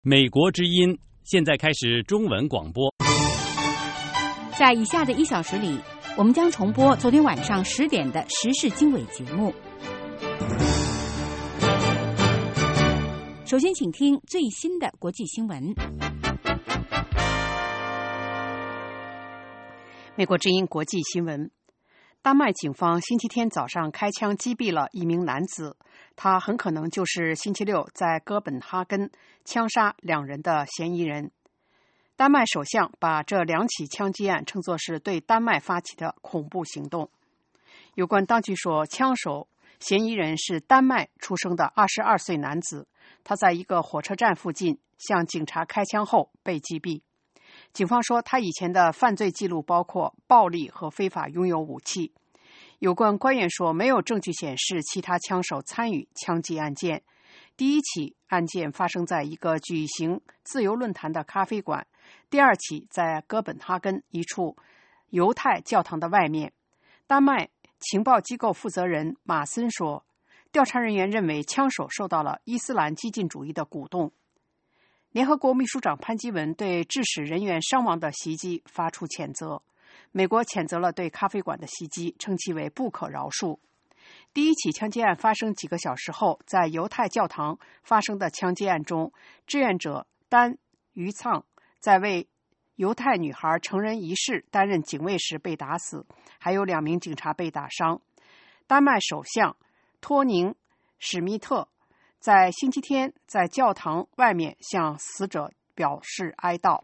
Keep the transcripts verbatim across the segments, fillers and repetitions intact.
美国之音现在开始中文广播。 在以下的一小时里，我们将重播昨天晚上十点的时事经纬节目。首先，请听最新的国际新闻。 美国之音国际新闻：丹麦警方星期天早上开枪击毙了一名男子，他很可能就是星期六在哥本哈根枪杀两人的嫌疑人。丹麦首相把这两起枪击案称作是对丹麦发起的恐怖行动。有关当局说，枪手嫌疑人是丹麦出生的二十二岁男子，他在一个火车站附近向警察开枪后被击毙。警方说，他以前的犯罪记录包括暴力和非法拥有武器。有关官员说，没有证据显示其他枪手参与枪击案件。第一起案件发生在一个举行自由论坛的咖啡馆，第二起在哥本哈根一处犹太教堂的外面。丹麦情报机构负责人马森说，调查人员认为枪手受到了伊斯兰激进主义的鼓动。联合国秘书长潘基文对致使人员伤亡的袭击发出谴责。美国谴责了对咖啡馆的袭击，称其为不可饶恕。第一起枪击案发生几个小时后，在犹太教堂发生的枪击案中，志愿者丹于苍在为犹太女孩成人仪式担任警卫时被打死，还有两名警察被打伤。丹麦首相托宁史密特在星期天在教堂外面向死者表示哀悼。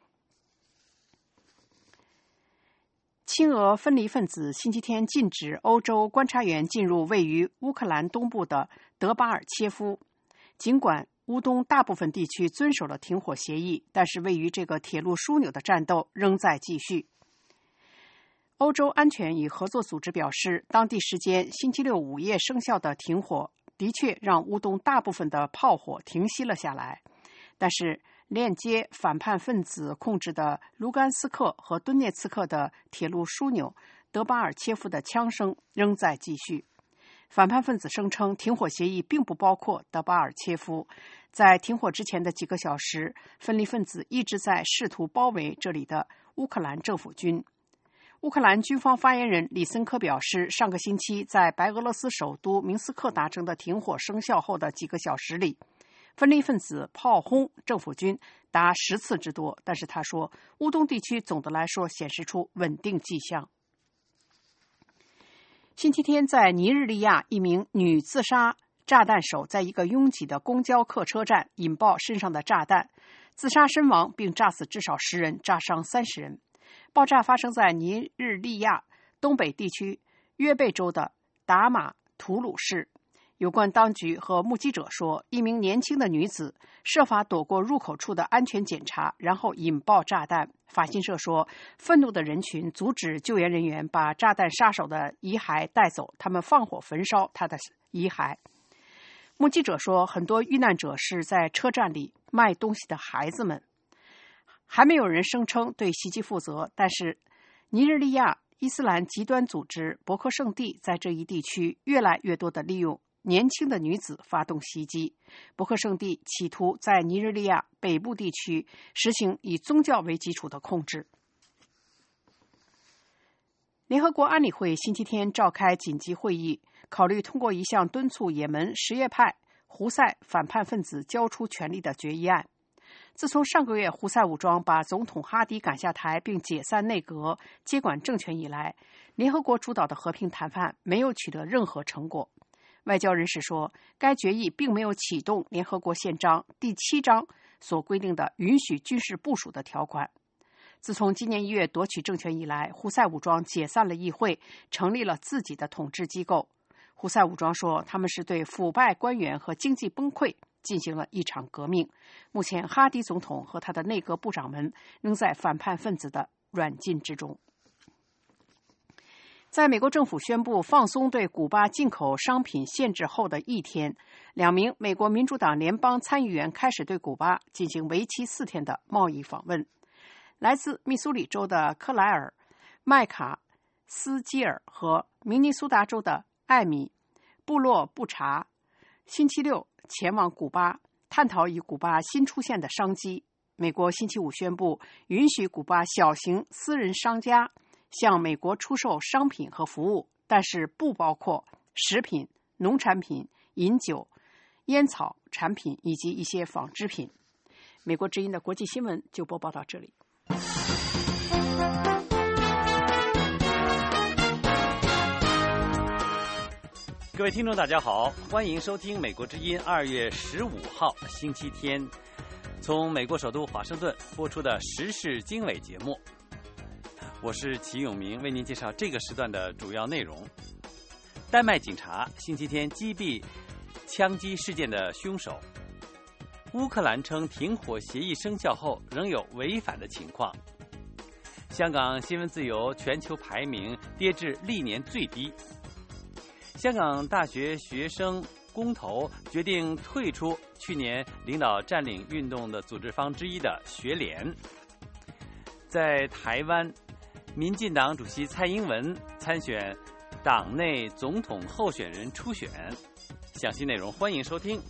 亲俄分离分子星期天禁止欧洲观察员进入位于乌克兰东部的德巴尔切夫。尽管乌东大部分地区遵守了停火协议，但是位于这个铁路枢纽的战斗仍在继续。欧洲安全与合作组织表示，当地时间星期六午夜生效的停火的确让乌东大部分的炮火停息了下来，但是链接反叛分子控制的卢甘斯克和顿涅茨克的铁路枢纽德巴尔切夫的枪声仍在继续。反叛分子声称停火协议并不包括德巴尔切夫。在停火之前的几个小时，分离分子一直在试图包围这里的乌克兰政府军。乌克兰军方发言人里森科表示，上个星期在白俄罗斯首都明斯克达成的停火生效后的几个小时里，分离分子炮轰政府军达十次之多，但是他说，乌东地区总的来说显示出稳定迹象。星期天，在尼日利亚，一名女自杀炸弹手在一个拥挤的公交客车站引爆身上的炸弹，自杀身亡，并炸死至少十人，炸伤三十人。爆炸发生在尼日利亚东北地区约贝州的达马图鲁市。有关当局和目击者说，一名年轻的女子设法躲过入口处的安全检查，然后引爆炸弹。法新社说，愤怒的人群阻止救援人员把炸弹杀手的遗骸带走，他们放火焚烧他的遗骸。目击者说，很多遇难者是在车站里卖东西的孩子们。还没有人声称对袭击负责，但是尼日利亚伊斯兰极端组织伯克圣地在这一地区越来越多地利用年轻的女子发动袭击。伯克圣地企图在尼日利亚北部地区实行以宗教为基础的控制。联合国安理会星期天召开紧急会议，考虑通过一项敦促也门什叶派胡塞反叛分子交出权力的决议案。自从上个月胡塞武装把总统哈迪赶下台并解散内阁接管政权以来，联合国主导的和平谈判没有取得任何成果。外交人士说，该决议并没有启动联合国宪章第七章所规定的允许军事部署的条款。自从今年一月夺取政权以来，胡塞武装解散了议会，成立了自己的统治机构。胡塞武装说，他们是对腐败官员和经济崩溃进行了一场革命。目前哈迪总统和他的内阁部长们仍在反叛分子的软禁之中。在美国政府宣布放松对古巴进口商品限制后的一天，两名美国民主党联邦参议员开始对古巴进行为期四天的贸易访问。来自密苏里州的克莱尔、麦卡斯基尔和明尼苏达州的艾米布洛布查星期六前往古巴， 探讨以古巴新出现的商机。美国星期五宣布允许古巴小型私人商家向美国出售商品和服务，但是不包括食品、农产品、饮酒、烟草产品以及一些纺织品。美国之音的国际新闻就播报到这里。 各位听众大家好，欢迎收听美国之音二月十五号星期天从美国首都华盛顿播出的时事经纬节目。我是齐永明，为您介绍这个时段的主要内容。丹麦警察星期天击毙枪击事件的凶手。乌克兰称停火协议生效后仍有违反的情况。香港新闻自由全球排名跌至历年最低。香港大学学生公投决定退出去年领导占领运动的组织方之一的学联。在台湾，民进党主席蔡英文参选党内总统候选人初选。详细内容欢迎收听。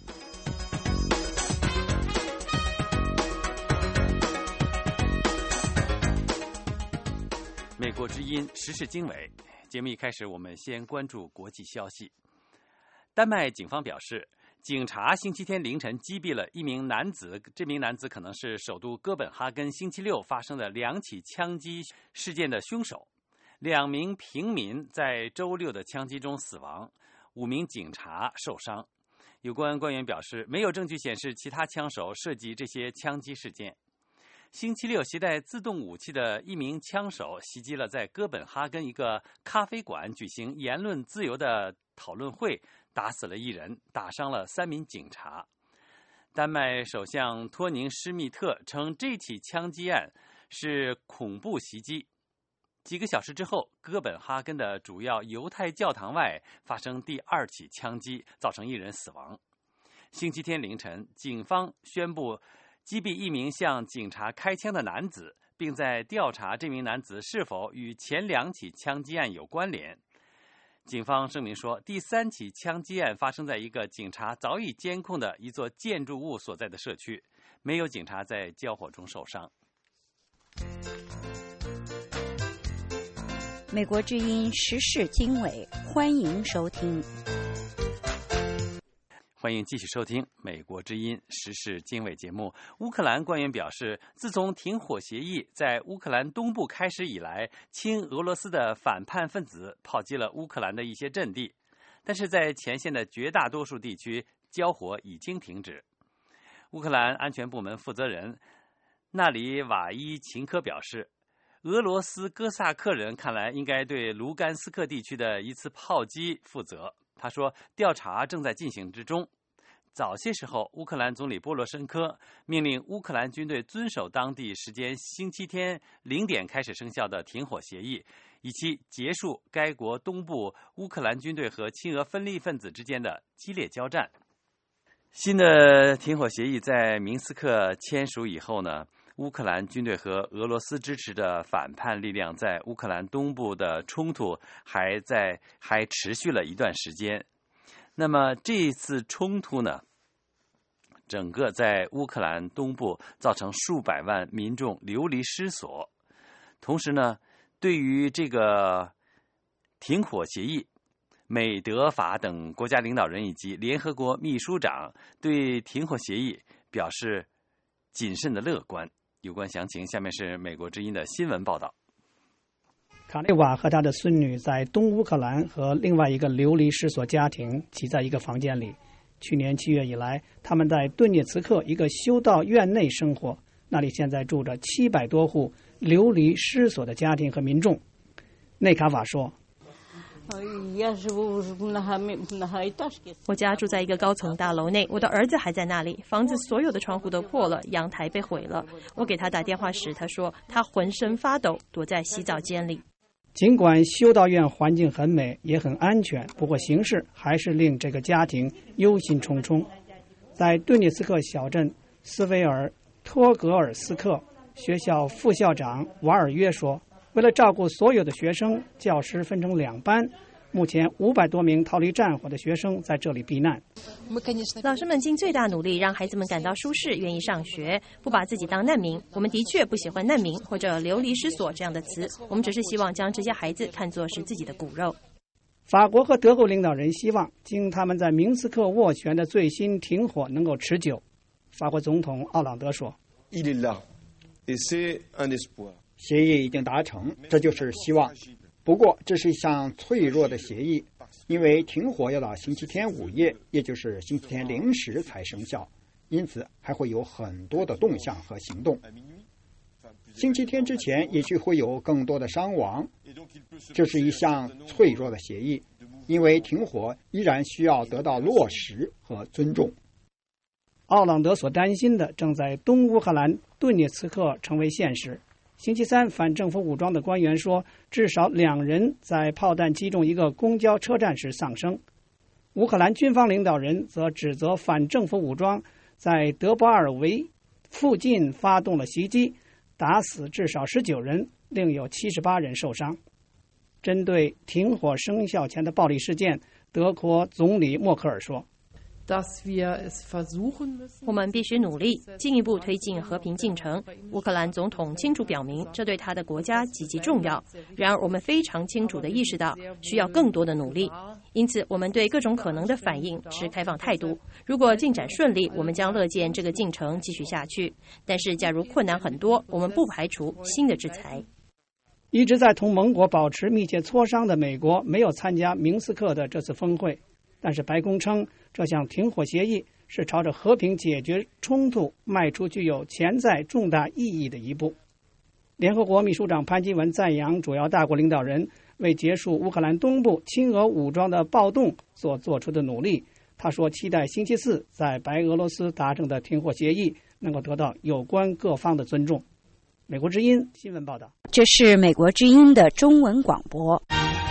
美国之音时事经纬节目一开始，我们先关注国际消息。丹麦警方表示，警察星期天凌晨击毙了一名男子，这名男子可能是首都哥本哈根星期六发生的两起枪击事件的凶手。两名平民在周六的枪击中死亡，五名警察受伤。有关官员表示，没有证据显示其他枪手涉及这些枪击事件。星期六，携带自动武器的一名枪手袭击了在哥本哈根一个咖啡馆举行言论自由的讨论会，打死了一人，打伤了三名警察。丹麦首相托宁施密特称这起枪击案是恐怖袭击。几个小时之后，哥本哈根的主要犹太教堂外发生第二起枪击，造成一人死亡。星期天凌晨，警方宣布击毙一名向警察开枪的男子，并在调查这名男子是否与前两起枪击案有关联。警方声明说，第三起枪击案发生在一个警察早已监控的一座建筑物所在的社区，没有警察在交火中受伤。 美国之音时事经纬，欢迎收听。 欢迎继续收听美国之音时事经纬节目。乌克兰官员表示，自从停火协议在乌克兰东部开始以来，亲俄罗斯的反叛分子炮击了乌克兰的一些阵地，但是在前线的绝大多数地区，交火已经停止。乌克兰安全部门负责人纳里瓦伊琴科表示，俄罗斯哥萨克人看来应该对卢甘斯克地区的一次炮击负责。他说，调查正在进行之中。早些时候，乌克兰总理波罗申科命令乌克兰军队遵守当地时间星期天零点开始生效的停火协议，以期结束该国东部乌克兰军队和亲俄分离分子之间的激烈交战。新的停火协议在明斯克签署以后呢，乌克兰军队和俄罗斯支持的反叛力量在乌克兰东部的冲突还在还持续了一段时间。那么这一次冲突呢，整个在乌克兰东部造成数百万民众流离失所。同时呢，对于这个停火协议，美德法等国家领导人以及联合国秘书长对停火协议表示谨慎的乐观。有关详情，下面是美国之音的新闻报道。 卡内瓦和他的孙女在东乌克兰和另外一个流离失所家庭挤在一个房间里。去年七月以来，他们在顿涅茨克一个修道院内生活，那里现在住着七百多户流离失所的家庭和民众。内卡瓦说， 我家住在一个高层大楼内，我的儿子还在那里，房子所有的窗户都破了，阳台被毁了。我给他打电话时，他说他浑身发抖，躲在洗澡间里。 尽管修道院环境很美，也很安全，不过形势还是令这个家庭忧心忡忡。在顿涅茨克小镇斯维尔托格尔斯克，学校副校长瓦尔约说，为了照顾所有的学生，教师分成两班， 目前五百多名逃离战火的学生在这里避难。 老师们尽最大努力让孩子们感到舒适，愿意上学，不把自己当难民。我们的确不喜欢难民或者流离失所这样的词，我们只是希望将这些孩子看作是自己的骨肉。 法国和德国领导人希望经他们在明斯克斡旋的最新停火能够持久。法国总统奥朗德说， 协议已经达成，这就是希望。不过这是一项脆弱的协议，因为停火要到星期天午夜，也就是星期天零时才生效，因此还会有很多的动向和行动。星期天之前也许会有更多的伤亡。这是一项脆弱的协议，因为停火依然需要得到落实和尊重。 奥朗德所担心的正在东乌克兰顿涅茨克成为现实。星期三，反政府武装的官员说，至少两人在炮弹击中一个公交车站时丧生。乌克兰军方领导人则指责反政府武装在德波尔维附近发动了袭击，打死至少十九人，另有七十八人受伤。针对停火生效前的暴力事件，德国总理默克尔说， 我们必须努力进一步推进和平进程。乌克兰总统清楚表明，这对他的国家极其重要。然而，我们非常清楚地意识到，需要更多的努力。因此，我们对各种可能的反应持开放态度。如果进展顺利，我们将乐见这个进程继续下去。但是，假如困难很多，我们不排除新的制裁。 一直在同盟国保持密切磋商的美国没有参加明斯克的这次峰会，但是白宫称，这项停火协议是朝着和平解决冲突迈出具有潜在重大意义的一步。联合国秘书长潘基文赞扬主要大国领导人为结束乌克兰东部亲俄武装的暴动所做出的努力。他说，期待星期四在白俄罗斯达成的停火协议能够得到有关各方的尊重。美国之音新闻报道。 这是美国之音的中文广播。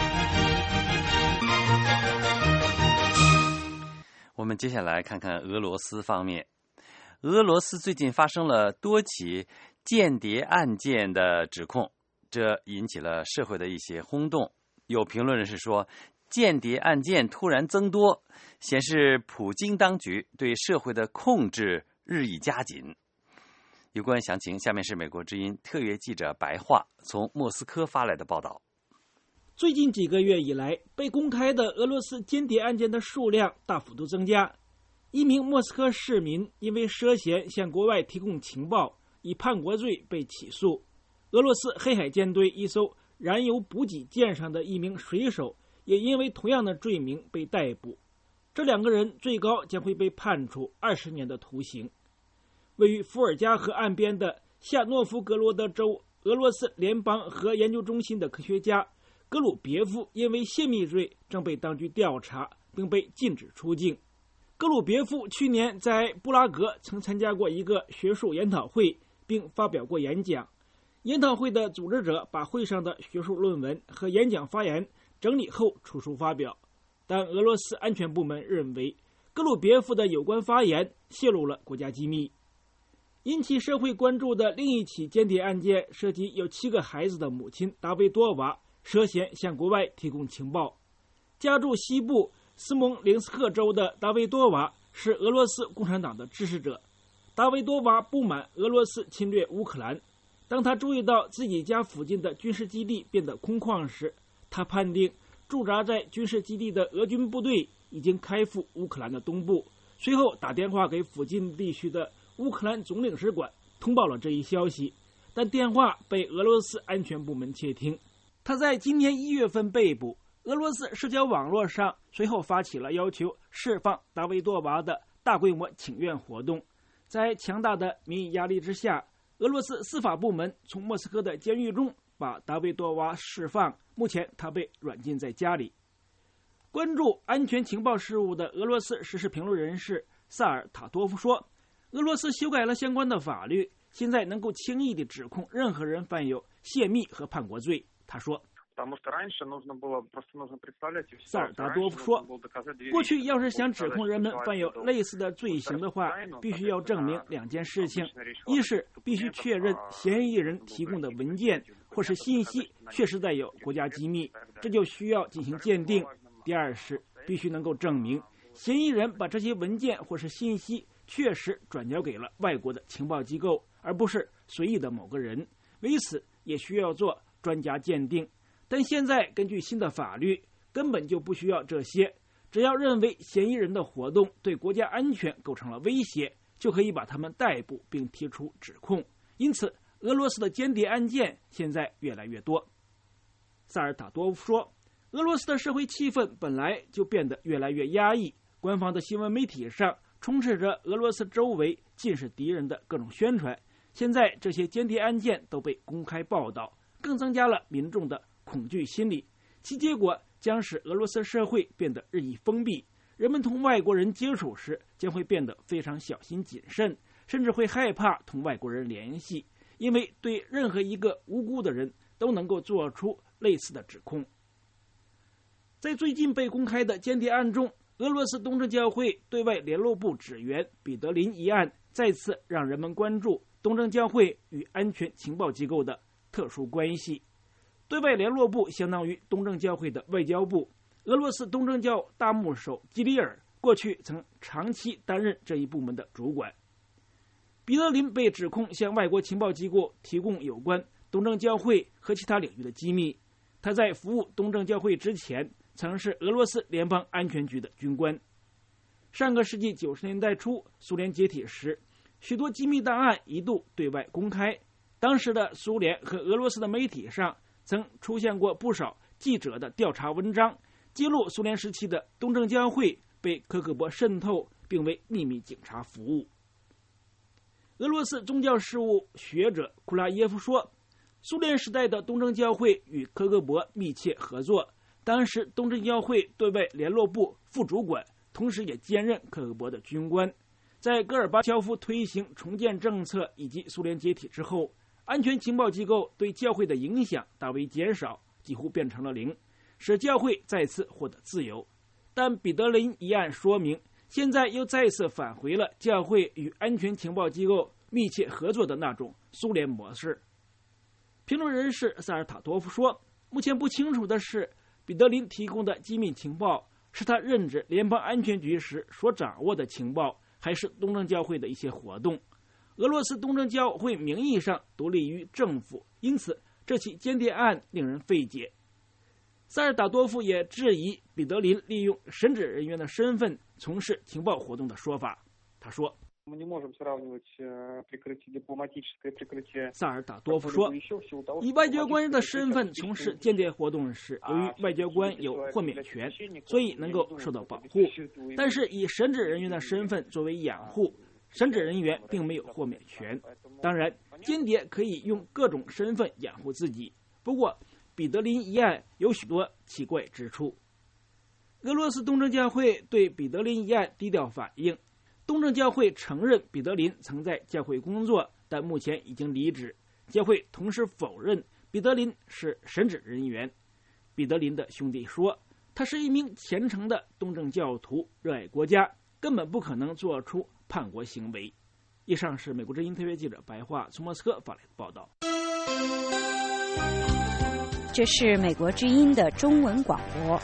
我们接下来看看俄罗斯方面。俄罗斯最近发生了多起间谍案件的指控，这引起了社会的一些轰动。有评论人士说，间谍案件突然增多，显示普京当局对社会的控制日益加紧。有关详情，下面是美国之音特约记者白桦从莫斯科发来的报道。 最近几个月以来，被公开的俄罗斯间谍案件的数量大幅度增加。一名莫斯科市民因为涉嫌向国外提供情报，以叛国罪被起诉。俄罗斯黑海舰队一艘燃油补给舰上的一名水手也因为同样的罪名被逮捕。这两个人最高将会被判处二十年的徒刑。位于伏尔加河岸边的夏诺夫格罗德州俄罗斯联邦核研究中心的科学家格鲁别夫因为泄密罪正被当局调查，并被禁止出境。格鲁别夫去年在布拉格曾参加过一个学术研讨会，并发表过演讲。研讨会的组织者把会上的学术论文和演讲发言整理后出书发表，但俄罗斯安全部门认为格鲁别夫的有关发言泄露了国家机密。引起社会关注的另一起间谍案件涉及有七个孩子的母亲达维多娃涉嫌向国外提供情报。家住西部斯蒙林斯克州的达维多娃是俄罗斯共产党的支持者。达维多娃不满俄罗斯侵略乌克兰，当他注意到自己家附近的军事基地变得空旷时，他判定驻扎在军事基地的俄军部队已经开赴乌克兰的东部，随后打电话给附近地区的乌克兰总领事馆通报了这一消息，但电话被俄罗斯安全部门窃听。他在今年一月份被捕。俄罗斯社交网络上随后发起了要求释放达维多娃的大规模请愿活动。在强大的民意压力之下，俄罗斯司法部门从莫斯科的监狱中把达维多娃释放，目前他被软禁在家里。关注安全情报事务的俄罗斯时事评论人士萨尔塔多夫说，俄罗斯修改了相关的法律，现在能够轻易地指控任何人犯有泄密和叛国罪。他说，萨尔达多夫说，过去要是想指控人们犯有类似的罪行的话，必须要证明两件事情：一是必须确认嫌疑人提供的文件或是信息确实带有国家机密，这就需要进行鉴定。第二是必须能够证明嫌疑人把这些文件或是信息确实转交给了外国的情报机构，而不是随意的某个人。为此也需要做专家鉴定，但现在根据新的法律根本就不需要这些，只要认为嫌疑人的活动对国家安全构成了威胁，就可以把他们逮捕并提出指控。因此俄罗斯的间谍案件现在越来越多。萨尔塔多夫说，俄罗斯的社会气氛本来就变得越来越压抑，官方的新闻媒体上充斥着俄罗斯周围尽是敌人的各种宣传，现在这些间谍案件都被公开报道，更增加了民众的恐惧心理，其结果将使俄罗斯社会变得日益封闭，人们同外国人接触时将会变得非常小心谨慎，甚至会害怕同外国人联系，因为对任何一个无辜的人都能够做出类似的指控。在最近被公开的间谍案中，俄罗斯东正教会对外联络部职员彼得林一案再次让人们关注东正教会与安全情报机构的特殊关系。对外联络部相当于东正教会的外交部，俄罗斯东正教大牧首基里尔过去曾长期担任这一部门的主管。彼得林被指控向外国情报机构提供有关东正教会和其他领域的机密。他在服务东正教会之前曾是俄罗斯联邦安全局的军官。上个世纪九十年代初，苏联解体时，许多机密档案一度对外公开。当时的苏联和俄罗斯的媒体上曾出现过不少记者的调查文章，揭露苏联时期的东正教会被科克勃渗透，并为秘密警察服务。俄罗斯宗教事务学者库拉耶夫说，苏联时代的东正教会与科克勃密切合作，当时东正教会对外联络部副主管同时也兼任科克勃的军官。在戈尔巴乔夫推行重建政策以及苏联解体之后，安全情报机构对教会的影响大为减少，几乎变成了零，使教会再次获得自由。但彼得林一案说明，现在又再次返回了教会与安全情报机构密切合作的那种苏联模式。评论人士萨尔塔多夫说，目前不清楚的是，彼得林提供的机密情报是他任职联邦安全局时所掌握的情报，还是东正教会的一些活动。俄罗斯东正教会名义上独立于政府，因此这起间谍案令人费解。萨尔达多夫也质疑彼得林利用神职人员的身份从事情报活动的说法。他说，萨尔达多夫说，以外交官的身份从事间谍活动时，由于外交官有豁免权，所以能够受到保护，但是以神职人员的身份作为掩护，神职人员并没有豁免权。当然，间谍可以用各种身份掩护自己，不过彼得林一案有许多奇怪之处。俄罗斯东正教会对彼得林一案低调反应，东正教会承认彼得林曾在教会工作，但目前已经离职。教会同时否认彼得林是神职人员。彼得林的兄弟说，他是一名虔诚的东正教徒，热爱国家，根本不可能做出叛国行为。以上是美国之音特约记者白桦从莫斯科发来的报道。 这是美国之音的中文广播。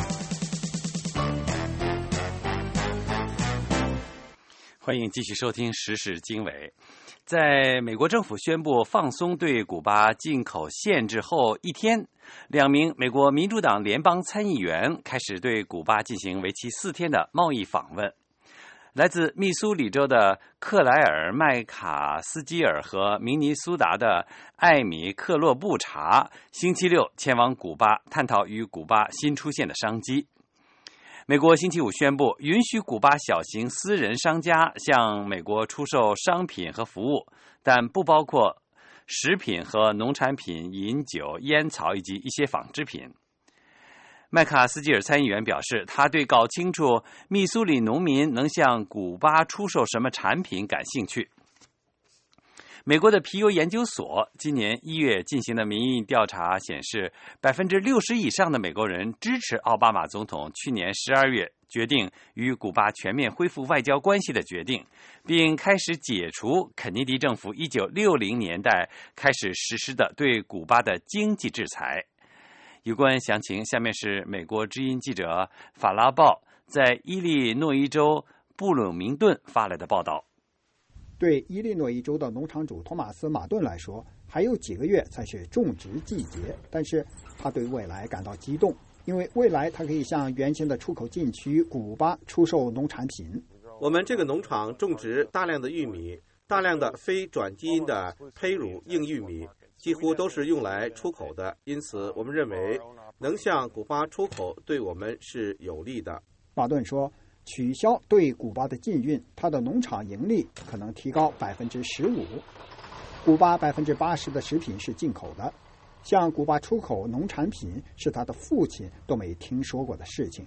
欢迎继续收听时事经纬。在美国政府宣布放松对古巴进口限制后一天，两名美国民主党联邦参议员开始对古巴进行为期四天的贸易访问。来自密苏里州的克莱尔·麦卡斯基尔和明尼苏达的艾米·克洛布查星期六前往古巴，探讨与古巴新出现的商机。美国星期五宣布允许古巴小型私人商家向美国出售商品和服务，但不包括食品和农产品、饮酒、烟草以及一些纺织品。麦卡斯基尔参议员表示，他对搞清楚密苏里农民能向古巴出售什么产品感兴趣。 美国的皮尤研究所今年一月进行的民意调查显示，百分之六十以上的美国人支持奥巴马总统去年十二月决定与古巴全面恢复外交关系的决定，并开始解除肯尼迪政府一九六零年代开始实施的对古巴的经济制裁。有关详情，下面是美国之音记者法拉报在伊利诺伊州布鲁明顿发来的报道。 对伊利诺伊州的农场主托马斯·马顿来说，还有几个月才是种植季节，但是他对未来感到激动，因为未来他可以向原先的出口禁区古巴出售农产品。 我们这个农场种植大量的玉米，大量的非转基因的胚乳硬玉米，几乎都是用来出口的，因此我们认为能向古巴出口对我们是有利的。 马顿说，取消对古巴的禁运，他的农场盈利可能提高百分之十五。古巴百分之八十的食品是进口的，向古巴出口农产品是他的父亲都没听说过的事情。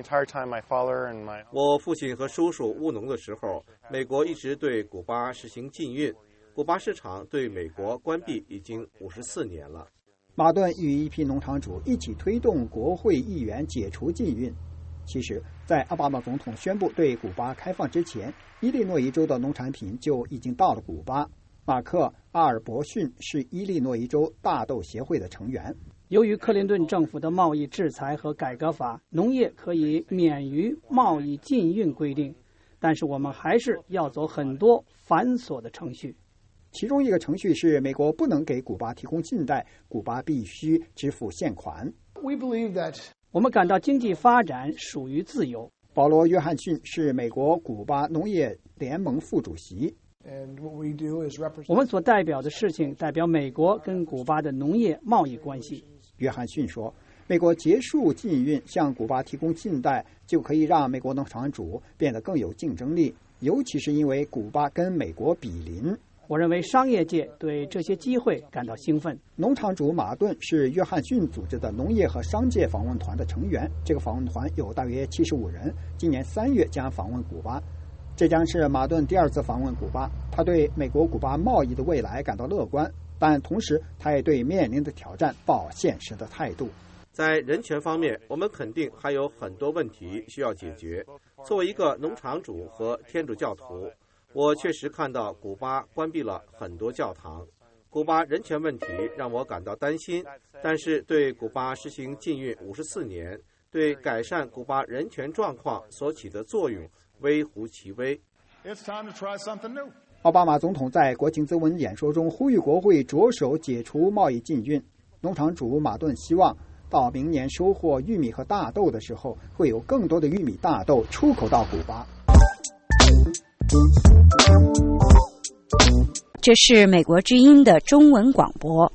我父亲和叔叔务农的时候，美国一直对古巴实行禁运，古巴市场对美国关闭已经五十四年了。 马顿与一批农场主一起推动国会议员解除禁运。其实，在奥巴马总统宣布对古巴开放之前，伊利诺伊州的农产品就已经到了古巴。马克·阿尔伯逊是伊利诺伊州大豆协会的成员。 由于克林顿政府的贸易制裁和改革法，农业可以免于贸易禁运规定，但是我们还是要走很多繁琐的程序。 其中一个程序是美国不能给古巴提供信贷，古巴必须支付现款。 We believe that我们感到经济发展属于自由。 保罗·约翰逊是美国古巴农业联盟副主席。 我们所代表的事情代表美国跟古巴的农业贸易关系。 约翰逊说，美国结束禁运，向古巴提供信贷，就可以让美国农场主变得更有竞争力，尤其是因为古巴跟美国比邻。 我认为商业界对这些机会感到兴奋。 农场主马顿是约翰逊组织的农业和商界访问团的成员，这个访问团有大约七十五人，今年三月将访问古巴。这将是马顿第二次访问古巴，他对美国古巴贸易的未来感到乐观，但同时他也对面临的挑战抱现实的态度。 在人权方面，我们肯定还有很多问题需要解决。作为一个农场主和天主教徒，我确实看到古巴关闭了很多教堂。古巴人权问题让我感到担心，但是对古巴实行禁运五十四年，对改善古巴人权状况所起的作用微乎其微。 奥巴马总统在国情咨文演说中呼吁国会着手解除贸易禁运。农场主马顿希望到明年收获玉米和大豆的时候，会有更多的玉米大豆出口到古巴。 这是美国之音的中文广播。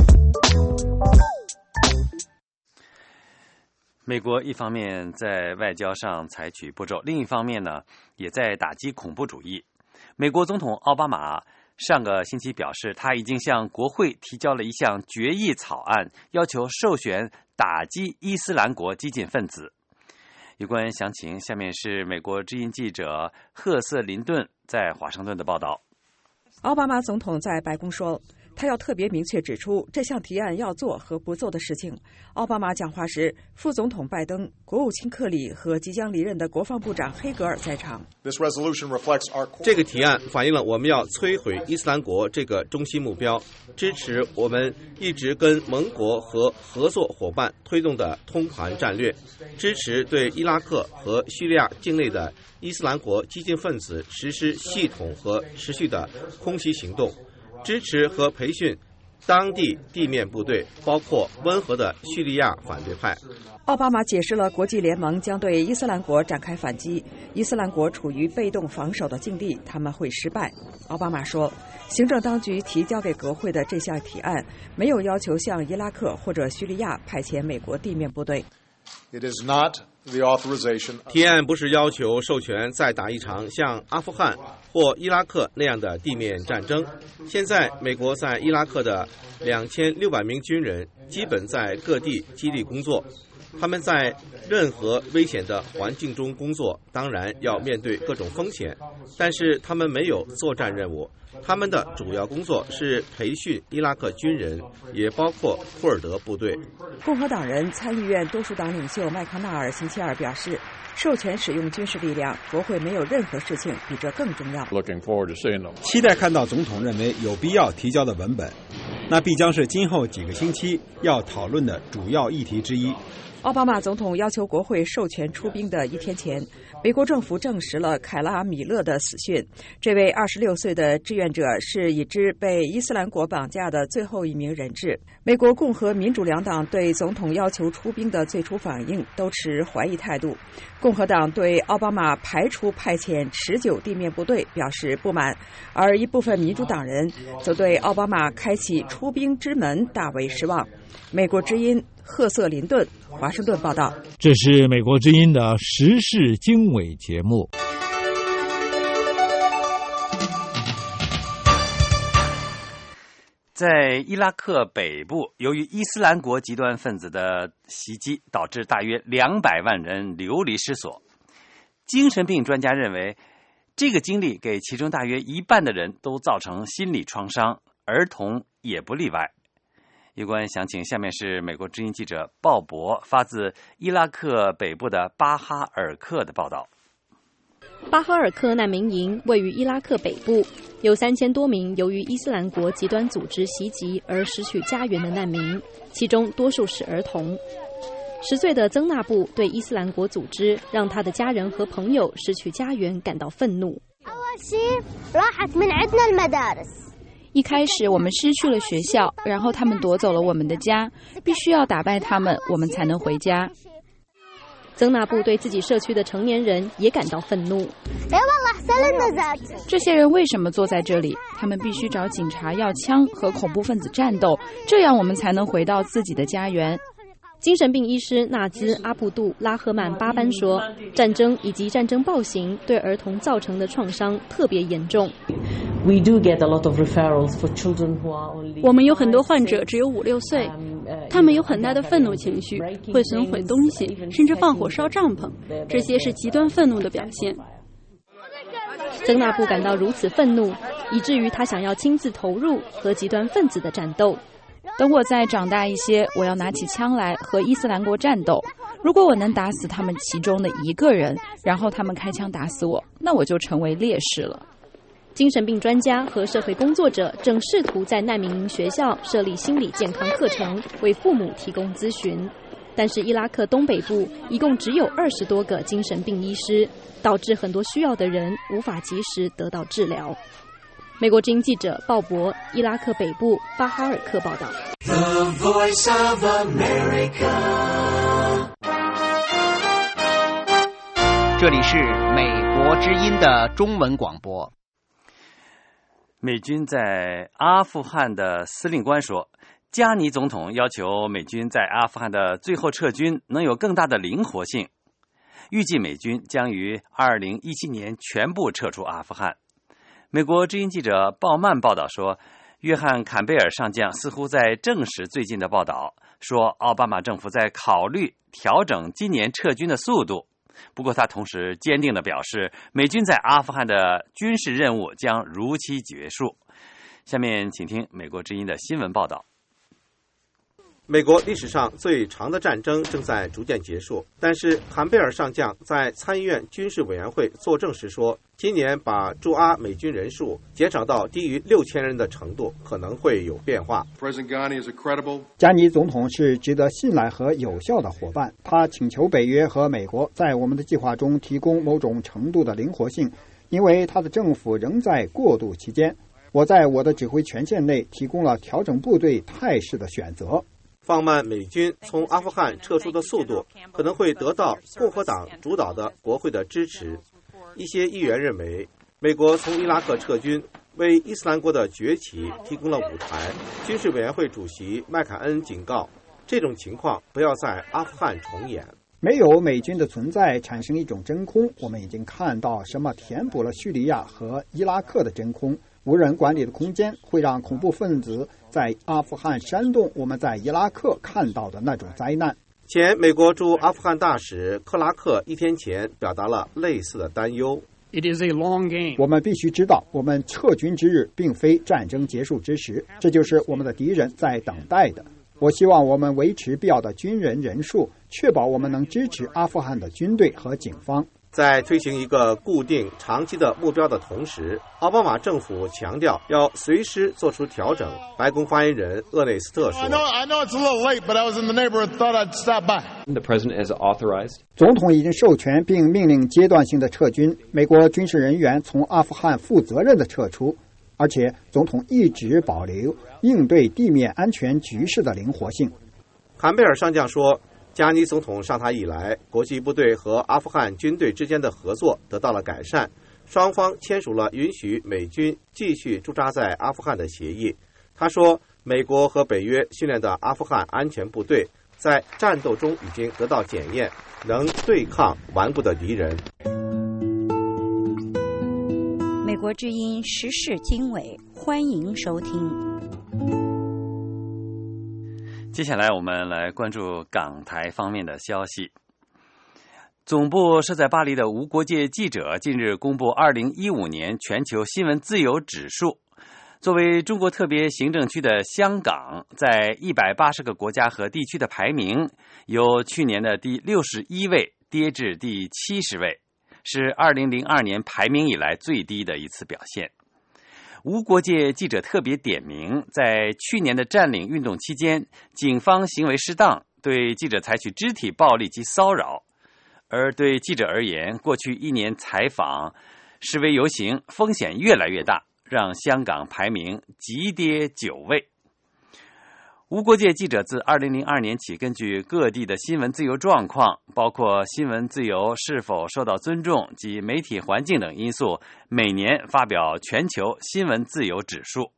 美国一方面在外交上采取步骤，另一方面呢，也在打击恐怖主义。美国总统奥巴马上个星期表示，他已经向国会提交了一项决议草案，要求授权打击伊斯兰国激进分子。有关详情，下面是美国之音记者赫瑟林顿在华盛顿的报道。 奥巴马总统在白宫说，他要特别明确指出这项提案要做和不做的事情。奥巴马讲话时，副总统拜登、国务卿克里和即将离任的国防部长黑格尔在场。 这个提案反映了我们要摧毁伊斯兰国这个中心目标，支持我们一直跟盟国和合作伙伴推动的通盘战略，支持对伊拉克和叙利亚境内的伊斯兰国激进分子实施系统和持续的空袭行动，支持和培训当地地面部队，包括温和的叙利亚反对派。 奥巴马解释了国际联盟将对伊斯兰国展开反击，伊斯兰国处于被动防守的境地，他们会失败。奥巴马说，行政当局提交给国会的这项提案没有要求向伊拉克或者叙利亚派遣美国地面部队。 It is not the authorization. 提案不是要求授权再打一场像阿富汗或伊拉克那样的地面战争。现在，美国在伊拉克的两千六百名军人基本在各地基地工作。 他们在任何危险的环境中工作，当然要面对各种风险，但是他们没有作战任务。他们的主要工作是培训伊拉克军人，也包括库尔德部队。 共和党人参议院多数党领袖麦康奈尔星期二表示，授权使用军事力量，国会没有任何事情比这更重要。 期待看到总统认为有必要提交的文本，那必将是今后几个星期要讨论的主要议题之一。 奥巴马总统要求国会授权出兵的一天前，美国政府证实了凯拉米勒的死讯。这位二十六岁的志愿者是已知被伊斯兰国绑架的最后一名人质。美国共和民主两党对总统要求出兵的最初反应都持怀疑态度。共和党对奥巴马排除派遣持久地面部队表示不满，而一部分民主党人则对奥巴马开启出兵之门大为失望。美国之音赫瑟林顿华盛顿报道。 这是美国之音的时事经纬节目。 在伊拉克北部，由于伊斯兰国极端分子的袭击，导致大约两百万人流离失所。精神病专家认为，这个经历给其中大约一半的人都造成心理创伤，儿童也不例外。有关详情，下面是美国之音记者鲍勃发自伊拉克北部的巴哈尔克的报道。 巴哈尔克难民营位于伊拉克北部，有三千多名由于伊斯兰国极端组织袭击而失去家园的难民，其中多数是儿童。十岁的曾纳布对伊斯兰国组织让他的家人和朋友失去家园感到愤怒。 一开始我们失去了学校，然后他们夺走了我们的家，必须要打败他们，我们才能回家。 曾纳布对自己社区的成年人也感到愤怒。 这些人为什么坐在这里？他们必须找警察要枪和恐怖分子战斗，这样我们才能回到自己的家园。 精神病医师纳兹·阿布杜拉赫曼巴班说，战争以及战争暴行对儿童造成的创伤特别严重。 我们有很多患者只有五六岁，他们有很大的愤怒情绪，会损毁东西，甚至放火烧帐篷，这些是极端愤怒的表现。 曾纳布感到如此愤怒，以至于他想要亲自投入和极端分子的战斗。 等我再长大一些，我要拿起枪来和伊斯兰国战斗。如果我能打死他们其中的一个人，然后他们开枪打死我，那我就成为烈士了。 精神病专家和社会工作者正试图在难民营学校设立心理健康课程，为父母提供咨询。但是伊拉克东北部一共只有二十多个精神病医师，导致很多需要的人无法及时得到治疗。美国之音记者鲍勃，伊拉克北部巴哈尔克报道。The Voice of America。 这里是美国之音的中文广播。 美军在阿富汗的司令官说，加尼总统要求美军在阿富汗的最后撤军能有更大的灵活性，预计美军将于二零一七年全部撤出阿富汗。美国之音记者鲍曼报道说，约翰·坎贝尔上将似乎在证实最近的报道，说奥巴马政府在考虑调整今年撤军的速度。不过他同时坚定地表示，美军在阿富汗的军事任务将如期结束。下面请听美国之音的新闻报道。 美国历史上最长的战争正在逐渐结束，但是坎贝尔上将在参议院军事委员会作证时说，今年把驻阿美军人数减少到低于六千人的程度可能会有变化。 加尼总统是值得信赖和有效的伙伴，他请求北约和美国在我们的计划中提供某种程度的灵活性，因为他的政府仍在过渡期间。我在我的指挥权限内提供了调整部队态势的选择。 放慢美军从阿富汗撤出的速度可能会得到共和党主导的国会的支持。一些议员认为，美国从伊拉克撤军为伊斯兰国的崛起提供了舞台。军事委员会主席麦凯恩警告，这种情况不要在阿富汗重演。 没有美军的存在产生一种真空，我们已经看到什么填补了叙利亚和伊拉克的真空。无人管理的空间会让恐怖分子在阿富汗煽动我们在伊拉克看到的那种灾难。 前美国驻阿富汗大使克拉克一天前表达了类似的担忧。 It is a long game. 我们必须知道，我们撤军之日并非战争结束之时，这就是我们的敌人在等待的。我希望我们维持必要的军人人数，确保我们能支持阿富汗的军队和警方。 在推行一个固定长期的目标的同时，奥巴马政府强调要随时做出调整。白宫发言人厄内斯特说 I know, I know it's a little late, but I was in the neighborhood, thought I'd stop by. The president has authorized. 总统已经授权并命令阶段性的撤军，美国军事人员从阿富汗负责任的撤出，而且总统一直保留应对地面安全局势的灵活性。 坎贝尔上将说，加尼总统上台以来，国际部队和阿富汗军队之间的合作得到了改善，双方签署了允许美军继续驻扎在阿富汗的协议。他说，美国和北约训练的阿富汗安全部队在战斗中已经得到检验，能对抗顽固的敌人。 美国之音时事经纬，欢迎收听。 接下来我们来关注港台方面的消息。总部设在巴黎的无国界记者近日公布二零一五年全球新闻自由指数。作为中国特别行政区的香港，在一百八十个国家和地区的排名，由去年的第六十一位跌至第七十位，是二零零二年排名以来最低的一次表现。无国界记者特别点名，在去年的占领运动期间，警方行为失当，对记者采取肢体暴力及骚扰。而对记者而言，过去一年采访、示威游行风险越来越大，让香港排名急跌九位。无国界记者自二零零二年起，根据各地的新闻自由状况，包括新闻自由是否受到尊重及媒体环境等因素，每年发表全球新闻自由指数。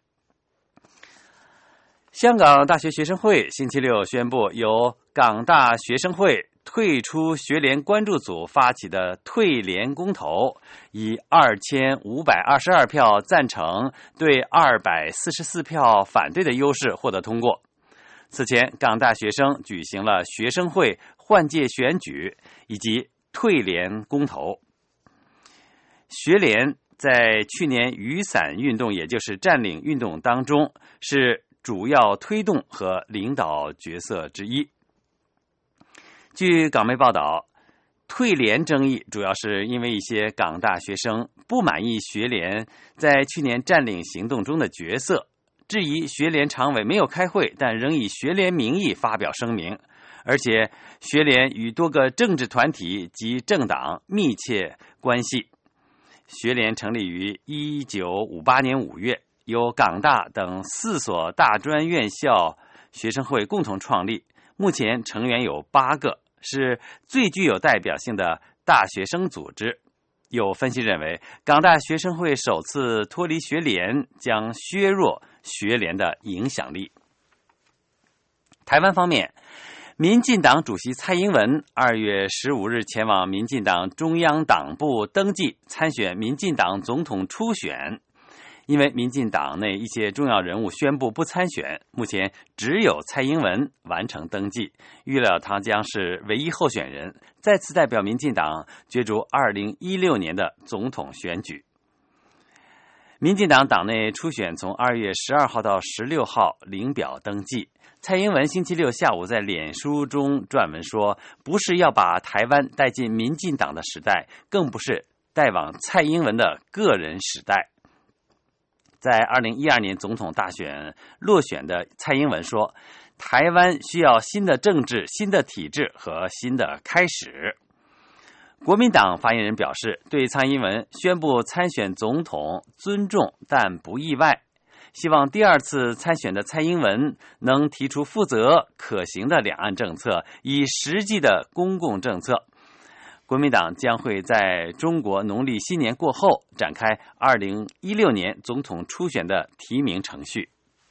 香港大学学生会星期六宣布，由港大学生会退出学联关注组发起的退联公投，以二千五百二十二票赞成对二百四十四票反对的优势获得通过。此前，港大学生举行了学生会换届选举以及退联公投。学联在去年雨伞运动，也就是占领运动当中，是主要推动和领导角色之一。据港媒报道，退联争议主要是因为一些港大学生不满意学联在去年占领行动中的角色，质疑学联常委没有开会，但仍以学联名义发表声明，而且学联与多个政治团体及政党密切关系。学联成立于一九五八年五月，由港大等四所大专院校学生会共同创立，目前成员有八个，是最具有代表性的大学生组织。有分析认为，港大学生会首次脱离学联将削弱学联的影响力。台湾方面，民进党主席蔡英文二月十五日前往民进党中央党部登记参选民进党总统初选。因为民进党内一些重要人物宣布不参选，目前只有蔡英文完成登记，预料他将是唯一候选人，再次代表民进党角逐二零一六年的总统选举。民进党党内初选从二月十二号到十六号领表登记。蔡英文星期六下午在脸书中撰文说，不是要把台湾带进民进党的时代，更不是带往蔡英文的个人时代。在二零一二年总统大选落选的蔡英文说，台湾需要新的政治、新的体制和新的开始。国民党发言人表示，对蔡英文宣布参选总统尊重但不意外，希望第二次参选的蔡英文能提出负责可行的两岸政策，以实际的公共政策。国民党将会在中国农历新年过后展开二零一六年总统初选的提名程序。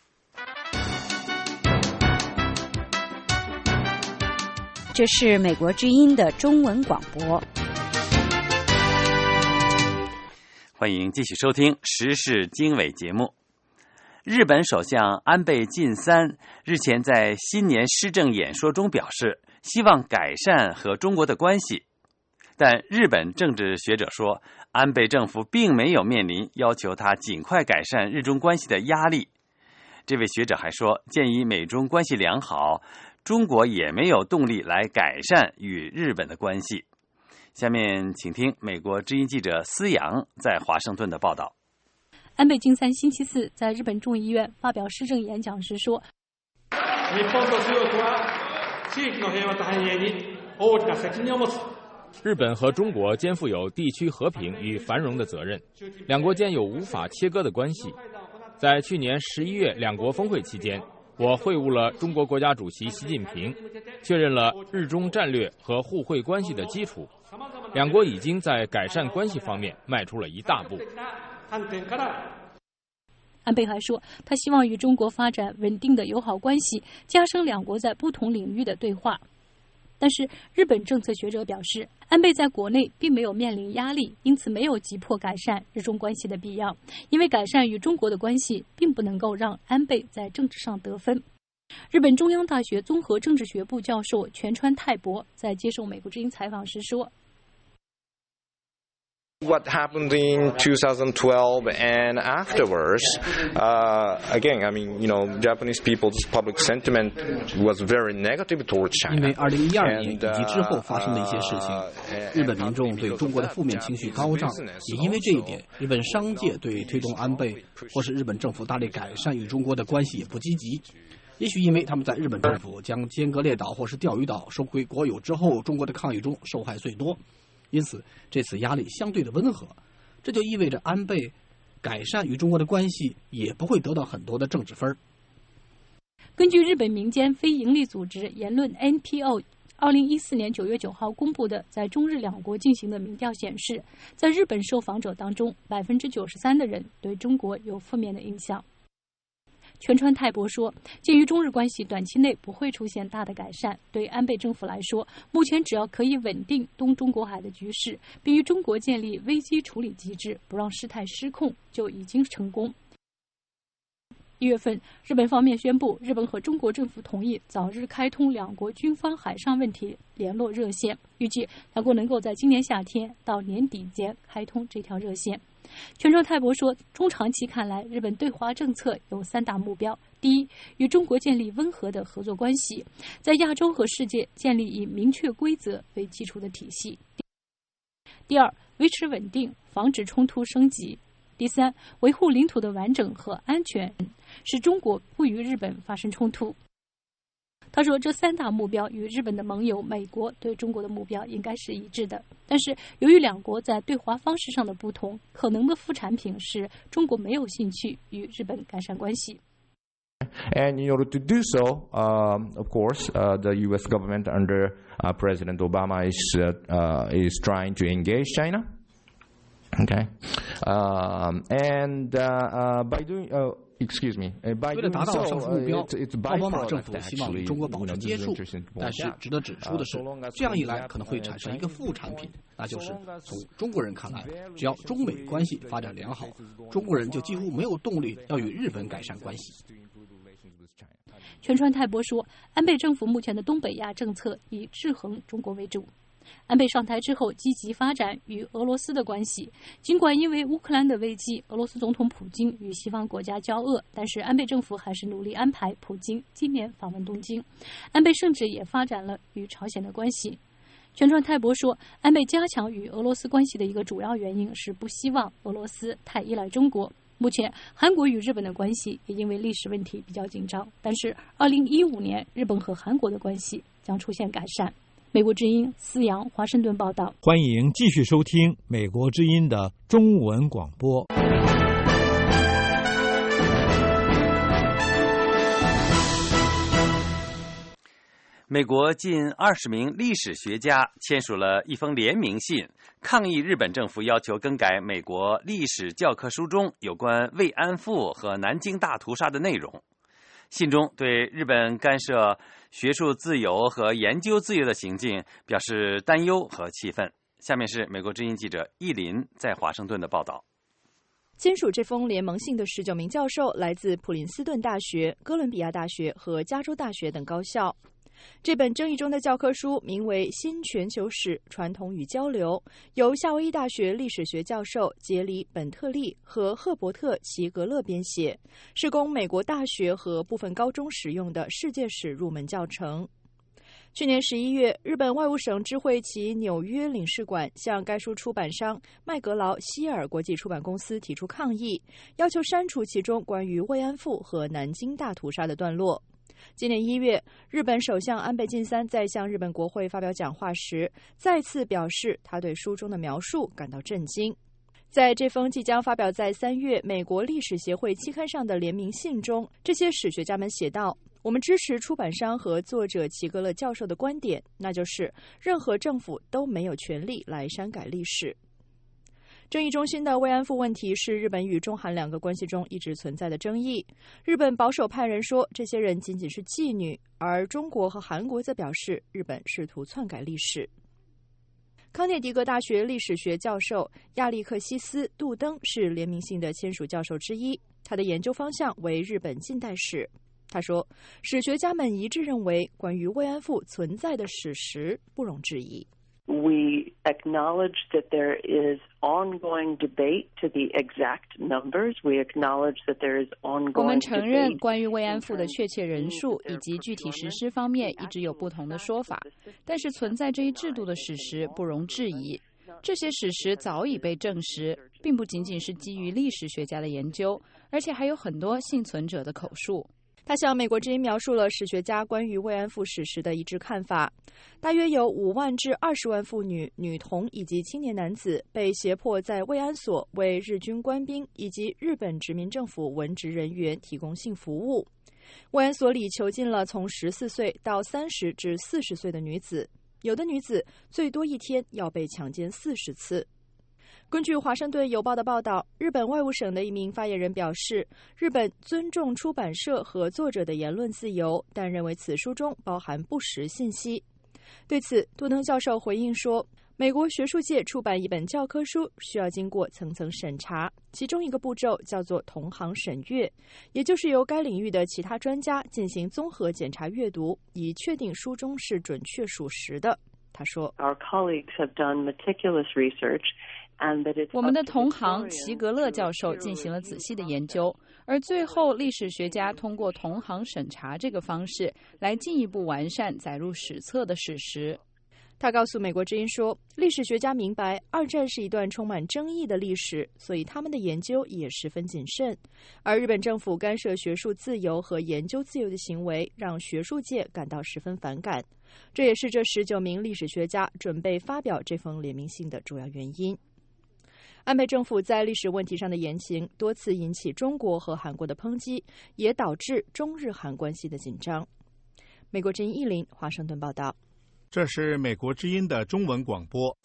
这是美国之音的中文广播。 欢迎继续收听时事经纬节目。日本首相安倍晋三日前在新年施政演说中表示， 希望改善和中国的关系。但日本政治学者说，安倍政府并没有面临要求他尽快改善日中关系的压力。这位学者还说，鉴于美中关系良好，中国也没有动力来改善与日本的关系。下面请听美国之音记者思阳在华盛顿的报道。 安倍晋三星期四在日本众议院发表施政演讲时说，日本と中国は地域の平和と繁栄に大きな責任を持つ。 日本和中国肩负有地区和平与繁荣的责任，两国间有无法切割的关系。在去年十一月两国峰会期间，我会晤了中国国家主席习近平，确认了日中战略和互惠关系的基础。两国已经在改善关系方面迈出了一大步。 安倍还说，他希望与中国发展稳定的友好关系，加深两国在不同领域的对话。但是日本政策学者表示，安倍在国内并没有面临压力，因此没有急迫改善日中关系的必要，因为改善与中国的关系并不能够让安倍在政治上得分。日本中央大学综合政治学部教授全川泰博在接受美国之音采访时说， What happened in twenty twelve and afterwards, uh, again, I mean, you know, Japanese people's public sentiment was very negative towards China. 因为二零一二年以及之后发生的一些事情，日本民众对中国的负面情绪高涨，也因为这一点，日本商界对推动安倍或是日本政府大力改善与中国的关系也不积极。也许因为他们在日本政府将尖阁列岛或是钓鱼岛收归国有之后，中国的抗议中受害最多。因此，这次压力相对的温和，这就意味着安倍改善与中国的关系也不会得到很多的政治分。 根据日本民间非营利组织言论 N P O 二零一四年九月九号公布的在中日两国进行的民调显示，在日本受访者当中，百分之九十三的人对中国有负面的印象。全川泰博说，鉴于中日关系短期内不会出现大的改善，对安倍政府来说，目前只要可以稳定东中国海的局势，并与中国建立危机处理机制，不让事态失控，就已经成功。一月份，日本方面宣布，日本和中国政府同意早日开通两国军方海上问题联络热线，预计两国能够在今年夏天到年底间开通这条热线。全川泰博说，中长期看来，日本对华政策有三大目标：第一，与中国建立温和的合作关系，在亚洲和世界建立以明确规则为基础的体系；第二，维持稳定，防止冲突升级；第三，维护领土的完整和安全，使中国不与日本发生冲突。他说，这三大目标与日本的盟友美国对中国的目标应该是一致的，但是由于两国在对华方式上的不同，可能的副产品是中国没有兴趣与日本改善关系。 And in order to do so, uh, of course, uh, the U S government under uh, President Obama is uh, uh, is trying to engage China. Okay, um, and uh, uh, by doing, uh, excuse me, by 为了 doing 达到上述 so, 目标， it's, it's 奥巴马 byproduct 政府希望与中国保持接触，但是值得指出的是，这样一来可能会产生一个副产品，那就是从中国人看来，只要中美关系发展良好，中国人就几乎没有动力要与日本改善关系。 全川泰博说，安倍政府目前的东北亚政策以制衡中国为主。安倍上台之后，积极发展与俄罗斯的关系。尽管因为乌克兰的危机，俄罗斯总统普京与西方国家交恶，但是安倍政府还是努力安排普京今年访问东京。安倍甚至也发展了与朝鲜的关系。全川泰博说，安倍加强与俄罗斯关系的一个主要原因是不希望俄罗斯太依赖中国。目前，韩国与日本的关系也因为历史问题比较紧张，但是二零一五年日本和韩国的关系将出现改善。美国之音思阳华盛顿报道。 欢迎继续收听美国之音的中文广播。 美国近二十名历史学家签署了一封联名信，抗议日本政府要求更改美国历史教科书中有关慰安妇和南京大屠杀的内容。信中对日本干涉学术自由和研究自由的行径表示担忧和气愤。下面是美国之音记者易林在华盛顿的报道。 签署这封联盟信的十九名教授来自普林斯顿大学、哥伦比亚大学和加州大学等高校。 这本争议中的教科书名为《新全球史：传统与交流》，由夏威夷大学历史学教授杰里·本特利和赫伯特·齐格勒编写，是供美国大学和部分高中使用的世界史入门教程。去年十一月，日本外务省知会其纽约领事馆向该书出版商麦格劳希尔国际出版公司提出抗议，要求删除其中关于慰安妇和南京大屠杀的段落。今年一月，日本首相安倍晋三在向日本国会发表讲话时，再次表示他对书中的描述感到震惊。在这封即将发表在三月美国历史协会期刊上的联名信中，这些史学家们写道：我们支持出版商和作者齐格勒教授的观点，那就是任何政府都没有权利来删改历史。争议中心的慰安妇问题是日本与中韩两个关系中一直存在的争议。日本保守派人说这些人仅仅是妓女，而中国和韩国则表示日本试图篡改历史。康涅狄格大学历史学教授亚历克西斯·杜登是联名信的签署教授之一，他的研究方向为日本近代史。他说，史学家们一致认为关于慰安妇存在的史实不容置疑。 We acknowledge that there is ongoing debate to the exact numbers. We acknowledge that there is ongoing debate. 我们承认关于慰安妇的确切人数以及具体实施方面一直有不同的说法，但是存在这一制度的史实不容置疑。这些史实早已被证实，并不仅仅是基于历史学家的研究，而且还有很多幸存者的口述。 他向美国之音描述了史学家关于慰安妇史实的一致看法，大约有五万至二十万妇女、女童以及青年男子被胁迫在慰安所为日军官兵以及日本殖民政府文职人员提供性服务。慰安所里囚禁了从十四岁到三十至四十岁的女子，有的女子最多一天要被强奸四十次。根据《华盛顿邮报》的报道，日本外务省的一名发言人表示，日本尊重出版社和作者的言论自由，但认为此书中包含不实信息。对此，杜登教授回应说，美国学术界出版一本教科书需要经过层层审查，其中一个步骤叫做同行审阅，也就是由该领域的其他专家进行综合检查阅读，以确定书中是准确属实的。他说 Our colleagues have done meticulous research, 我们的同行齐格勒教授进行了仔细的研究，而最后历史学家通过同行审查这个方式来进一步完善载入史册的史实。 他告诉美国之音说，历史学家明白二战是一段充满争议的历史，所以他们的研究也十分谨慎。而日本政府干涉学术自由和研究自由的行为让学术界感到十分反感，这也是这十九名历史学家准备发表这封联名信的主要原因。安倍政府在历史问题上的言行多次引起中国和韩国的抨击，也导致中日韩关系的紧张。美国之音译林华盛顿报道。 这是美国之音的中文广播。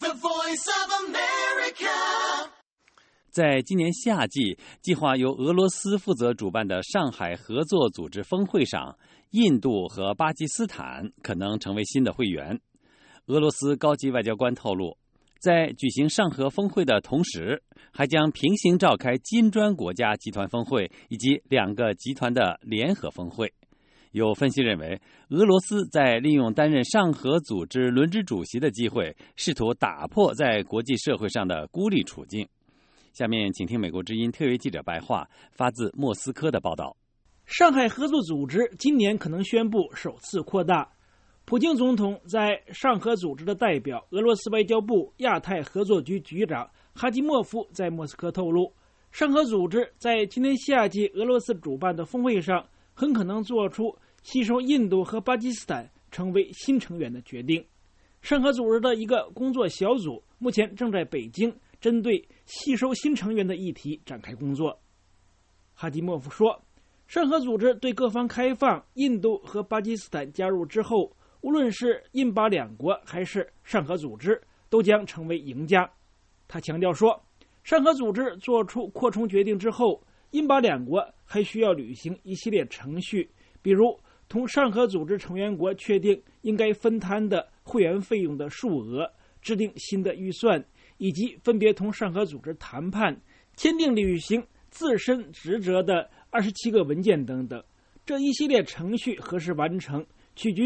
在今年夏季，计划由俄罗斯负责主办的上海合作组织峰会上，印度和巴基斯坦可能成为新的会员。俄罗斯高级外交官透露，在举行上合峰会的同时，还将平行召开金砖国家集团峰会以及两个集团的联合峰会。有分析认为，俄罗斯在利用担任上合组织轮值主席的机会，试图打破在国际社会上的孤立处境。下面请听美国之音特约记者白桦发自莫斯科的报道。 上海合作组织今年可能宣布首次扩大。普京总统在上合组织的代表俄罗斯外交部亚太合作局局长哈基莫夫在莫斯科透露，上合组织在今年夏季俄罗斯主办的峰会上很可能做出吸收印度和巴基斯坦成为新成员的决定。上合组织的一个工作小组目前正在北京针对吸收新成员的议题展开工作。哈基莫夫说，上合组织对各方开放，印度和巴基斯坦加入之后，无论是印巴两国还是上合组织都将成为赢家。他强调说，上合组织做出扩充决定之后，印巴两国还需要履行一系列程序，比如同上合组织成员国确定应该分摊的会员费用的数额，制定新的预算，以及分别同上合组织谈判，签订履行自身职责的二十七个文件等等。这一系列程序何时完成，取决于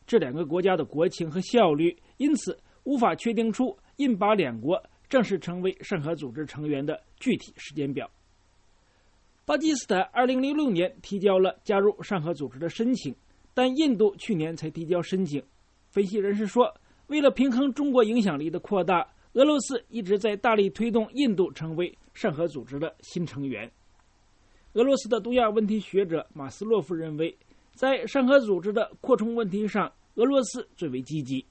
这两个国家的国情和效率，因此无法确定出印巴两国正式成为上合组织成员的具体时间表。巴基斯坦二零零六年提交了加入上合组织的申请，但印度去年才提交申请。分析人士说，为了平衡中国影响力的扩大，俄罗斯一直在大力推动印度成为上合组织的新成员。俄罗斯的东亚问题学者马斯洛夫认为，在上合组织的扩充问题上，俄罗斯最为积极。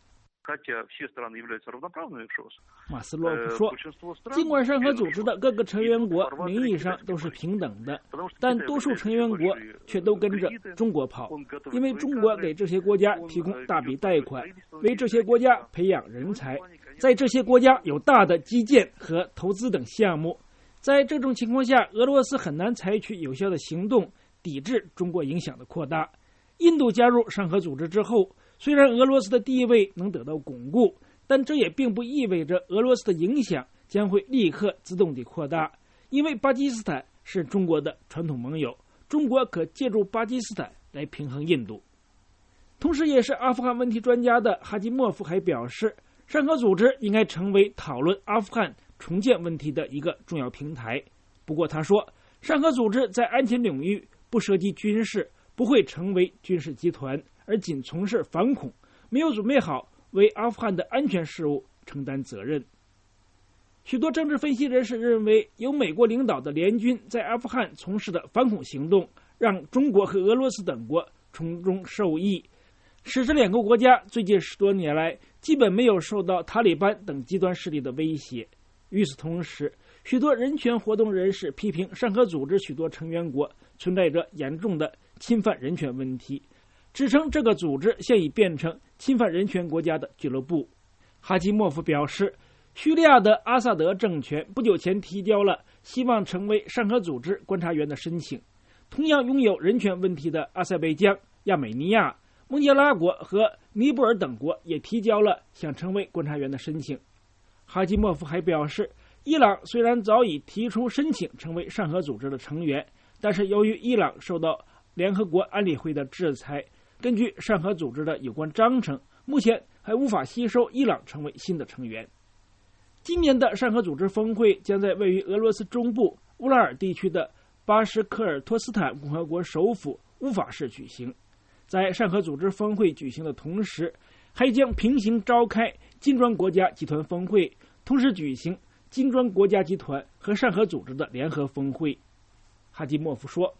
马斯洛夫说，尽管上合组织的各个成员国名义上都是平等的，但多数成员国却都跟着中国跑，因为中国给这些国家提供大笔贷款，为这些国家培养人才，在这些国家有大的基建和投资等项目。在这种情况下，俄罗斯很难采取有效的行动抵制中国影响的扩大。印度加入上合组织之后，虽然俄罗斯的地位能得到巩固，但这也并不意味着俄罗斯的影响将会立刻自动地扩大，因为巴基斯坦是中国的传统盟友，中国可借助巴基斯坦来平衡印度。同时也是阿富汗问题专家的哈基莫夫还表示，上合组织应该成为讨论阿富汗重建问题的一个重要平台。不过他说，上合组织在安全领域不涉及军事，不会成为军事集团，而仅从事反恐，没有准备好为阿富汗的安全事务承担责任。许多政治分析人士认为，由美国领导的联军在阿富汗从事的反恐行动，让中国和俄罗斯等国从中受益，使这两个国家最近十多年来基本没有受到塔利班等极端势力的威胁。与此同时，许多人权活动人士批评上合组织许多成员国存在着严重的侵犯人权问题，指称这个组织现已变成侵犯人权国家的俱乐部。哈基莫夫表示，叙利亚的阿萨德政权不久前提交了希望成为上合组织观察员的申请。同样拥有人权问题的阿塞拜疆、亚美尼亚、孟加拉国和尼泊尔等国也提交了想成为观察员的申请。哈基莫夫还表示，伊朗虽然早已提出申请成为上合组织的成员，但是由于伊朗受到联合国安理会的制裁，根据上合组织的有关章程，目前还无法吸收伊朗成为新的成员。今年的上合组织峰会将在位于俄罗斯中部乌拉尔地区的巴什科尔托斯坦共和国首府乌法市举行。在上合组织峰会举行的同时，还将平行召开金砖国家集团峰会，同时举行金砖国家集团和上合组织的联合峰会。哈基莫夫说，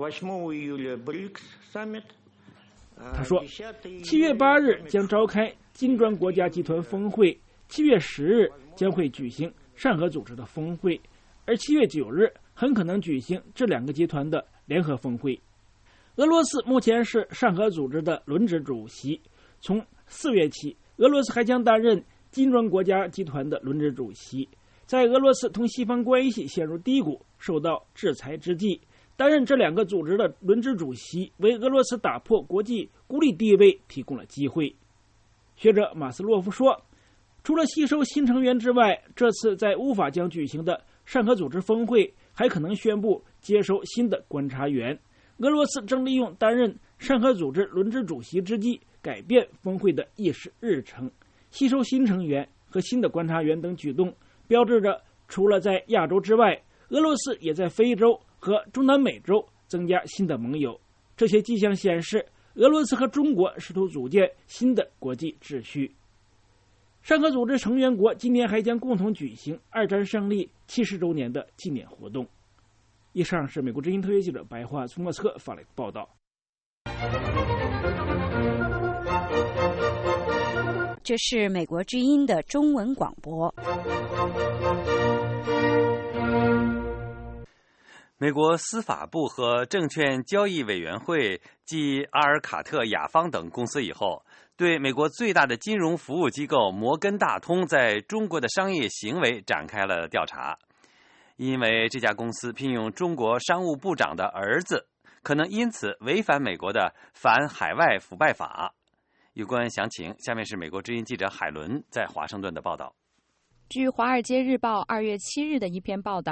他说，七月八日将召开金砖国家集团峰会，七月十日将会举行上合组织的峰会，而七月九日很可能举行这两个集团的联合峰会。俄罗斯目前是上合组织的轮值主席，从四月起，俄罗斯还将担任金砖国家集团的轮值主席。在俄罗斯同西方关系陷入低谷、受到制裁之际，担任这两个组织的轮值主席为俄罗斯打破国际孤立地位提供了机会。学者马斯洛夫说，除了吸收新成员之外，这次在乌法将举行的上合组织峰会还可能宣布接收新的观察员。俄罗斯正利用担任上合组织轮值主席之机，改变峰会的议事日程，吸收新成员和新的观察员等举动，标志着除了在亚洲之外，俄罗斯也在非洲和中南美洲增加新的盟友。这些迹象显示，俄罗斯和中国试图组建新的国际秩序。上合组织成员国今年还将共同举行二战胜利七十周年的纪念活动。以上是美国之音特约记者白桦从莫斯科发来的报道。 这是美国之音的中文广播。 美国司法部和证券交易委员会继阿尔卡特、雅芳等公司以后，对美国最大的金融服务机构摩根大通在中国的商业行为展开了调查。因为这家公司聘用中国商务部长的儿子，可能因此违反美国的反海外腐败法。有关详情，下面是美国之音记者海伦在华盛顿的报道。 据《华尔街日报》二月七日的一篇报道，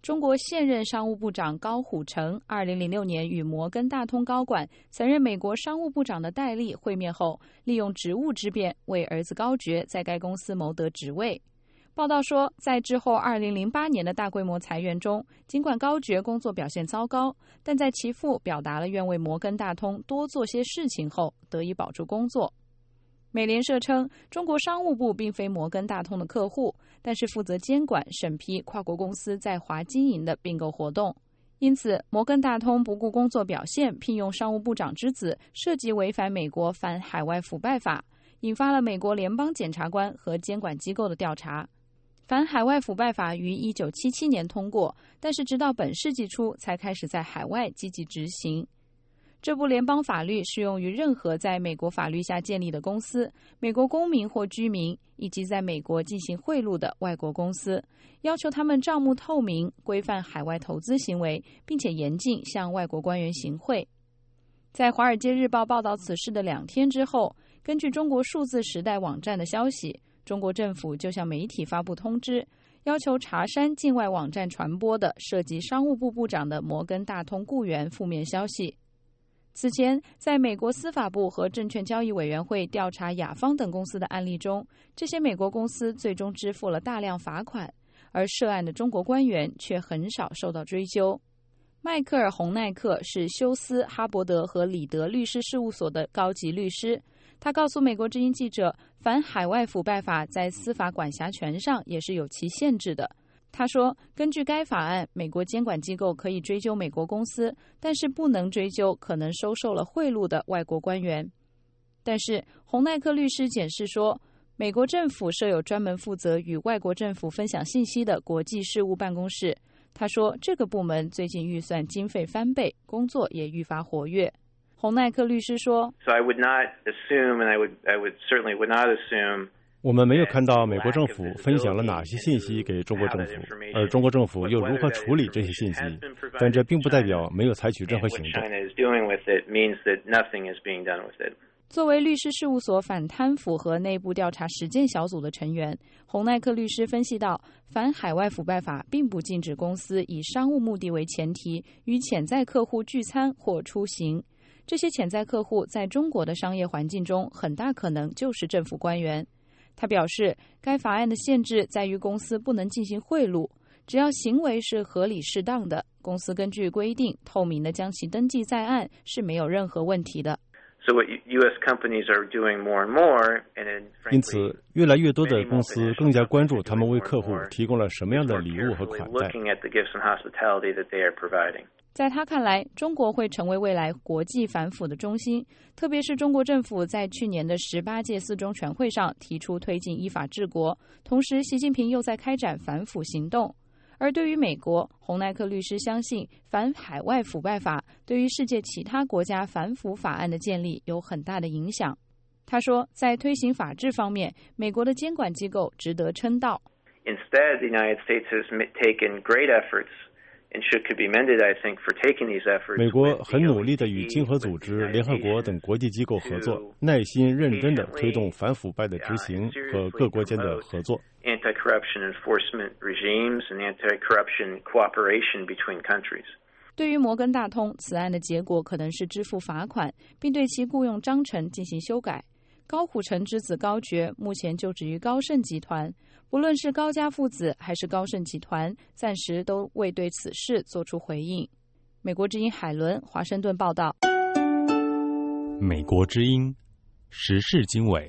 中国现任商务部长高虎城二零零六年与摩根大通高管曾任美国商务部长的戴利会面后，利用职务之便为儿子高爵在该公司谋得职位。报道说，在之后二零零八年的大规模裁员中，尽管高爵工作表现糟糕，但在其父表达了愿为摩根大通多做些事情后，得以保住工作。美联社称，中国商务部并非摩根大通的客户，但是负责监管审批跨国公司在华经营的并购活动。因此，摩根大通不顾工作表现，聘用商务部长之子，涉及违反美国反海外腐败法，引发了美国联邦检察官和监管机构的调查。反海外腐败法于一九七七年通过，但是直到本世纪初才开始在海外积极执行。这部联邦法律适用于任何在美国法律下建立的公司、美国公民或居民，以及在美国进行贿赂的外国公司，要求他们账目透明、规范海外投资行为，并且严禁向外国官员行贿。在《华尔街日报》报道此事的两天之后，根据中国数字时代网站的消息，中国政府就向媒体发布通知，要求查删境外网站传播的涉及商务部部长的摩根大通雇员负面消息。此前，在美国司法部和证券交易委员会调查雅芳等公司的案例中，这些美国公司最终支付了大量罚款，而涉案的中国官员却很少受到追究。迈克尔·洪奈克是休斯、哈伯德和里德律师事务所的高级律师，他告诉美国之音记者，反海外腐败法在司法管辖权上也是有其限制的。他说，根据该法案，美国监管机构可以追究美国公司，但是不能追究可能收受了贿赂的外国官员。但是洪奈克律师解释说，美国政府设有专门负责与外国政府分享信息的国际事务办公室。他说，这个部门最近预算经费翻倍，工作也愈发活跃。洪奈克律师说 So I would not assume, and I would, I would certainly would not assume 我们没有看到美国政府分享了哪些信息给中国政府，而中国政府又如何处理这些信息，但这并不代表没有采取任何行动。 作为律师事务所反贪腐和内部调查实践小组的成员，洪奈克律师分析到，反海外腐败法并不禁止公司以商务目的为前提与潜在客户聚餐或出行。这些潜在客户在中国的商业环境中很大可能就是政府官员。他表示，该法案的限制在于公司不能进行贿赂，只要行为是合理适当的，公司根据规定透明地将其登记在案是没有任何问题的。 因此，越来越多的公司更加关注他们为客户提供了什么样的礼物和款待。 在他看来，中国会成为未来国际反腐的中心，特别是中国政府在去年的十八届四中全会上提出推进依法治国，同时习近平又在开展反腐行动。而对于美国，洪奈克律师相信反海外腐败法对于世界其他国家反腐法案的建立有很大的影响。他说，在推行法治方面，美国的监管机构值得称道。 Instead, the United States has taken great efforts 美国很努力地与经合组织、联合国等国际机构合作，耐心认真地推动反腐败的执行和各国间的合作。 对于摩根大通，此案的结果可能是支付罚款，并对其雇佣章程进行修改。高虎城之子高爵目前就职于高盛集团，不论是高家父子还是高盛集团，暂时都未对此事做出回应。美国之音海伦华盛顿报道。 美国之音时事经纬。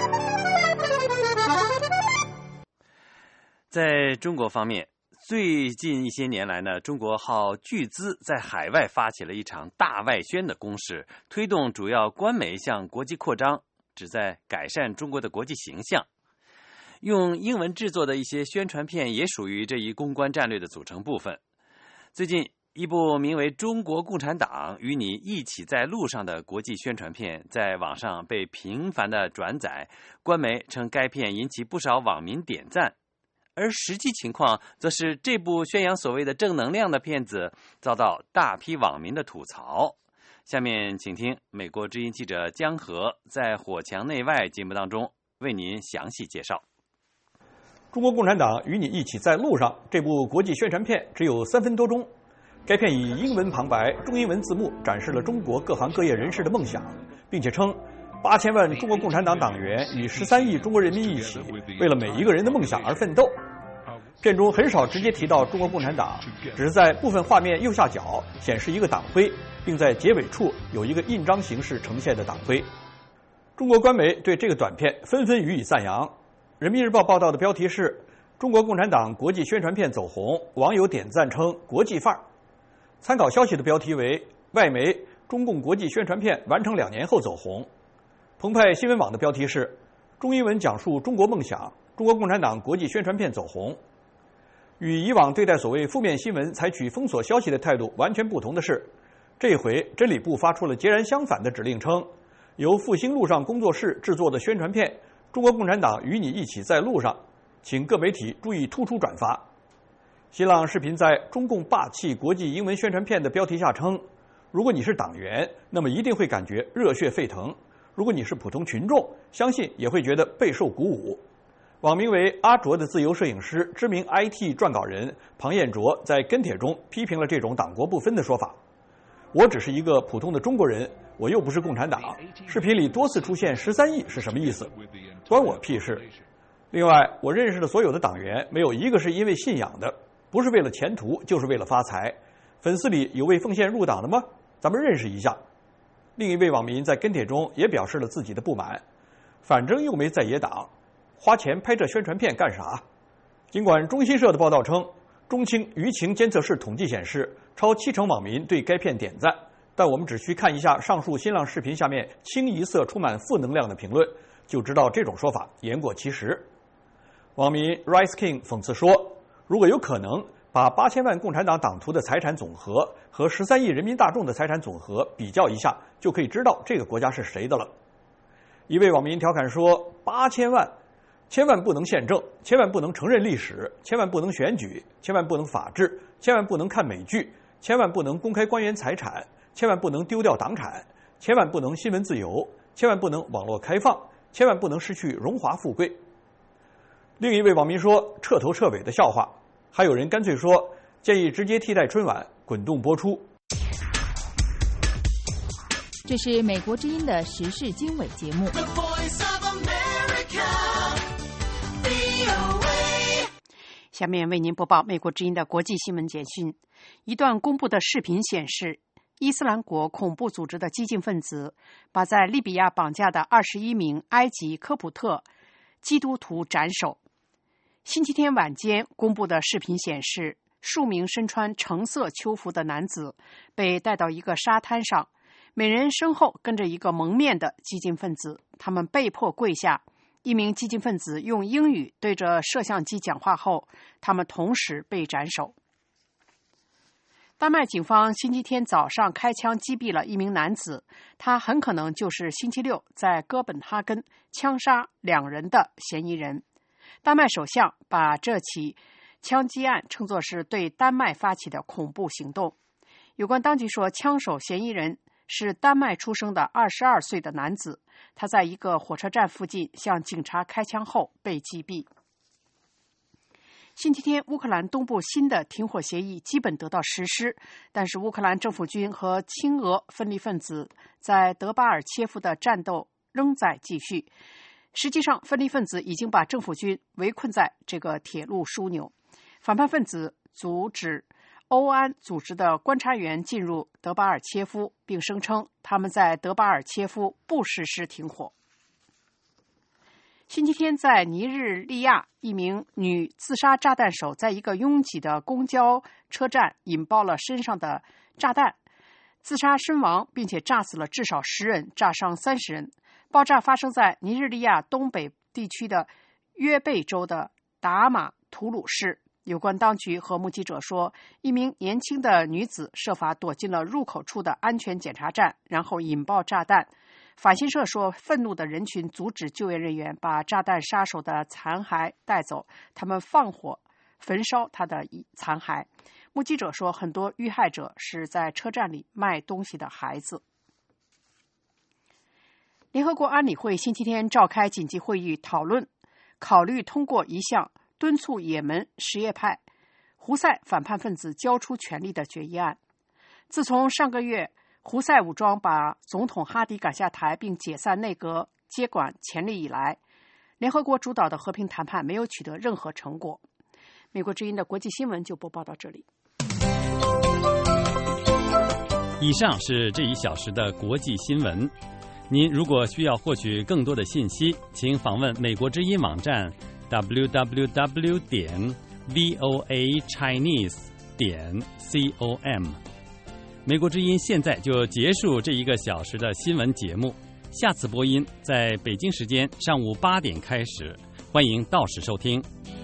在中国方面，最近一些年来呢，中国耗巨资在海外发起了一场大外宣的攻势，推动主要官媒向国际扩张，旨在改善中国的国际形象。用英文制作的一些宣传片也属于这一公关战略的组成部分。最近，一部名为《中国共产党与你一起在路上》的国际宣传片在网上被频繁地转载，官媒称该片引起不少网民点赞。而实际情况则是，这部宣扬所谓的正能量的片子遭到大批网民的吐槽。下面请听美国之音记者江河在《火墙内外》节目当中为您详细介绍。 中国共产党与你一起在路上》这部国际宣传片只有三分多钟。该片以英文旁白、中英文字幕展示了中国各行各业人士的梦想，并且称八千万中国共产党党员与十三亿中国人民一起，为了每一个人的梦想而奋斗。片中很少直接提到中国共产党，只是在部分画面右下角显示一个党徽，并在结尾处有一个印章形式呈现的党徽。中国官媒对这个短片纷纷予以赞扬。人民日报报道的标题是中国共产党国际宣传片走红，网友点赞称国际范儿。参考消息的标题为外媒中共国际宣传片完成两年后走红。澎湃新闻网的标题是中英文讲述中国梦想，中国共产党国际宣传片走红。与以往对待所谓负面新闻采取封锁消息的态度完全不同的是，这回真理部发出了截然相反的指令，称由复兴路上工作室制作的宣传片《中国共产党与你一起在路上》，请各媒体注意突出转发。新浪视频在中共霸气国际英文宣传片的标题下称，如果你是党员，那么一定会感觉热血沸腾；如果你是普通群众，相信也会觉得备受鼓舞。网名为阿卓的自由摄影师、知名 I T 撰稿人庞彦卓在跟帖中批评了这种党国不分的说法。我只是一个普通的中国人，我又不是共产党。视频里多次出现十三亿是什么意思？关我屁事。另外，我认识的所有的党员，没有一个是因为信仰的，不是为了前途，就是为了发财。粉丝里有为奉献入党的吗？咱们认识一下。另一位网民在跟帖中也表示了自己的不满，反正又没在野党，花钱拍这宣传片干啥？尽管中新社的报道称，中青舆情监测室统计显示，超七成网民对该片点赞，但我们只需看一下上述新浪视频下面清一色充满负能量的评论，就知道这种说法言过其实。网民 Rice King 讽刺说，如果有可能把八千万共产党党徒的财产总和和十三亿人民大众的财产总和比较一下，就可以知道这个国家是谁的了。一位网民调侃说，八千万千万不能宪政，千万不能承认历史，千万不能选举，千万不能法治，千万不能看美剧，千万不能公开官员财产，千万不能丢掉党产，千万不能新闻自由，千万不能网络开放，千万不能失去荣华富贵。另一位网民说，彻头彻尾的笑话。还有人干脆说，建议直接替代春晚滚动播出。 这是美国之音的时事经纬节目。 下面为您播报美国之音的国际新闻简讯。一段公布的视频显示，伊斯兰国恐怖组织的激进分子把在利比亚绑架的二十一名埃及科普特基督徒斩首。星期天晚间公布的视频显示，数名身穿橙色囚服的男子被带到一个沙滩上，每人身后跟着一个蒙面的激进分子，他们被迫跪下。一名激进分子用英语对着摄像机讲话后，他们同时被斩首。丹麦警方星期天早上开枪击毙了一名男子，他很可能就是星期六在哥本哈根枪杀两人的嫌疑人。丹麦首相把这起枪击案称作是对丹麦发起的恐怖行动。有关当局说，枪手嫌疑人是丹麦出生的二十二岁的男子，他在一个火车站附近向警察开枪后被击毙。星期天，乌克兰东部新的停火协议基本得到实施，但是乌克兰政府军和亲俄分离分子在德巴尔切夫的战斗仍在继续。实际上，分离分子已经把政府军围困在这个铁路枢纽。反叛分子阻止欧安组织的观察员进入德巴尔切夫，并声称他们在德巴尔切夫不实施停火。星期天，在尼日利亚，一名女自杀炸弹手在一个拥挤的公交车站引爆了身上的炸弹，自杀身亡，并且炸死了至少十人，炸伤三十人。爆炸发生在尼日利亚东北地区的约贝州的达马图鲁市。有关当局和目击者说，一名年轻的女子设法躲进了入口处的安全检查站，然后引爆炸弹。法新社说，愤怒的人群阻止救援人员把炸弹杀手的残骸带走，他们放火焚烧他的残骸。目击者说，很多遇害者是在车站里卖东西的孩子。联合国安理会星期天召开紧急会议，讨论考虑通过一项敦促也门什叶派胡塞反叛分子交出权力的决议案。自从上个月胡塞武装把总统哈迪赶下台并解散内阁接管权力以来，联合国主导的和平谈判没有取得任何成果。美国之音的国际新闻就播报到这里。 以上是这一小时的国际新闻。您如果需要获取更多的信息，请访问美国之音网站 double-u double-u double-u 点 voa chinese 点 com。美国之音现在就结束这一个小时的新闻节目，下次播音在北京时间上午八点开始，欢迎到时收听。